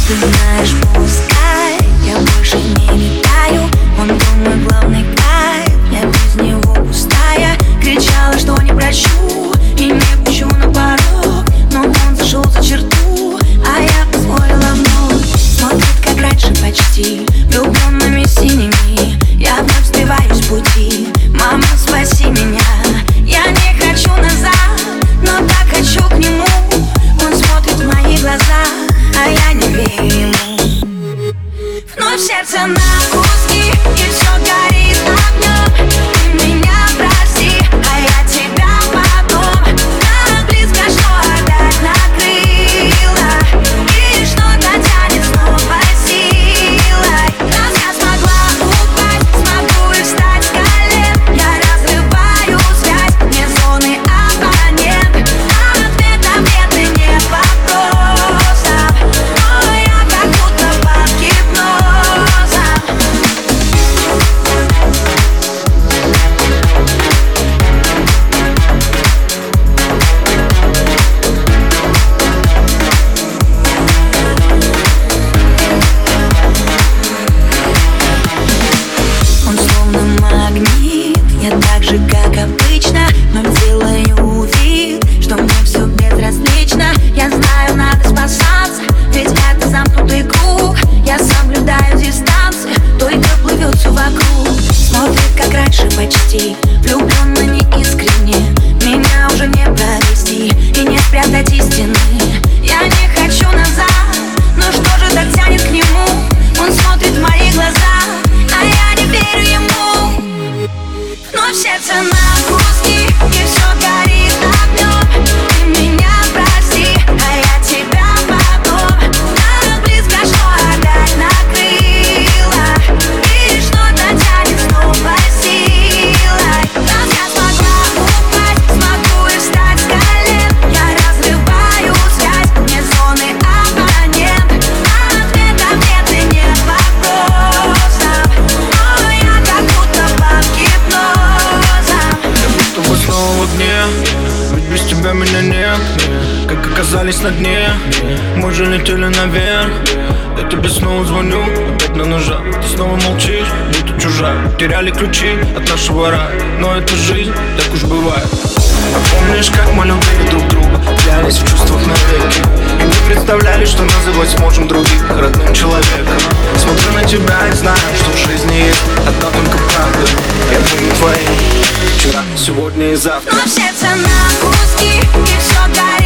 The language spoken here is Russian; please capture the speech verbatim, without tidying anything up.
Ты знаешь, пускай я больше не летаю, он был мой главный кайф, я без него пустая. Кричала, что не прощу и не пущу на порог, но он зашел за черту, а я позволила вновь. Смотрит, как раньше почти, влюбленными синими. Я вновь сбиваюсь с пути. Мама, спаси меня, я не хочу назад, но так хочу к нему. Он смотрит в мои глаза, а я не верю ему. Вновь сердце на куски, и все горит огнем. Ты меня прости, а я тебя потом. Так близко, что опять накрыло, и что-то тянет снова силой. Раз я смогла упасть, смогу и встать с колен. Я разрываю связь, мне зоны абонент. Ответ, ответы, нет вопросов, но я как будто под гипнозом. Он словно магнит, я так же, как обычно, но делаю вид, что мне все безразлично. Я знаю, надо спасаться, ведь это замкнутый круг. Я соблюдаю дистанцию, только плывет все вокруг. Смотрит, как раньше почти, влюбленно неискренне. Меня уже не провести и не спрятать истины. Я не хочу назад, но что же так тянет к нему? Он смотрит в мои глаза, а я не верю ему. Вновь сердце на куски, и все горит огнем. Ты меня прости, а я тебя потом. Так близко, что опять накрыло, и что-то тянет снова силой. Раз я смогла упасть, смогу и встать с колен. Я разрываю связь, мне зоны абонент. Ответ, ответы, нет вопросов, но я как будто под гипнозом. Я будто бы снова в дне, ведь без тебя меня нет. Как оказались на дне, мы же летели наверх. Я тебе снова звоню, опять на ножах. Ты снова молчишь, будто чужак. Теряли ключи от нашего рая, но это жизнь, так уж бывает. А помнишь, как мы любили друг друга, клялись в чувствах навеки, и не представляли, что называть сможем других родным человеком. Смотрю на тебя и знаю, что в жизни есть одна только правда. Я буду твоим вчера, сегодня и завтра. Но сердце на куски, и все горит